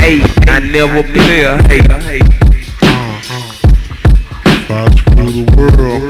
hate, I never play a hate. If I screw the world,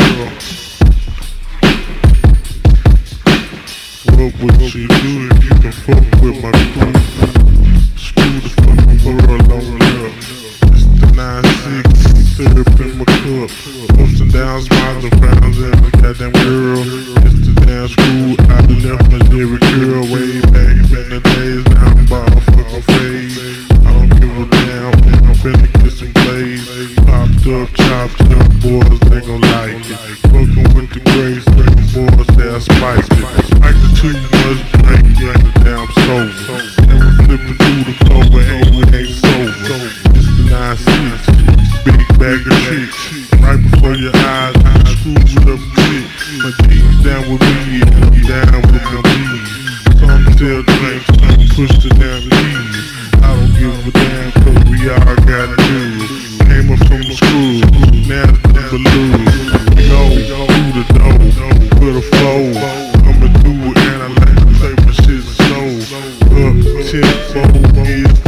what would she do if you can fuck with my crew? Screw the fucking world on up. It's the 9-6, syrup in my cup. Ups and downs, smiles and frowns, and a goddamn girl. It's the damn screw, I left my lyric girl way back in the days. Now I'm about to fucking fade. I don't give a damn, and I'm finna get some plays. Popped up, chopped up, boys, they gon' like it. Fucking with the grace, them boys, they'll spice it. Like the too much drink, and the damn sober. And we flipping through the clover, and we ain't sober. It's the 9-6, big bag of tricks. Right before your eyes, I screw it up quick. My G's down with me, and I'm down with my G's. Some still drink, some push the damn keys. I don't give a damn, cause we all got dudes. Came up from the school, now it's the lose. Go through the door, with a flow. I'ma do it, and I like to say my shit's slow. Up, tempo, is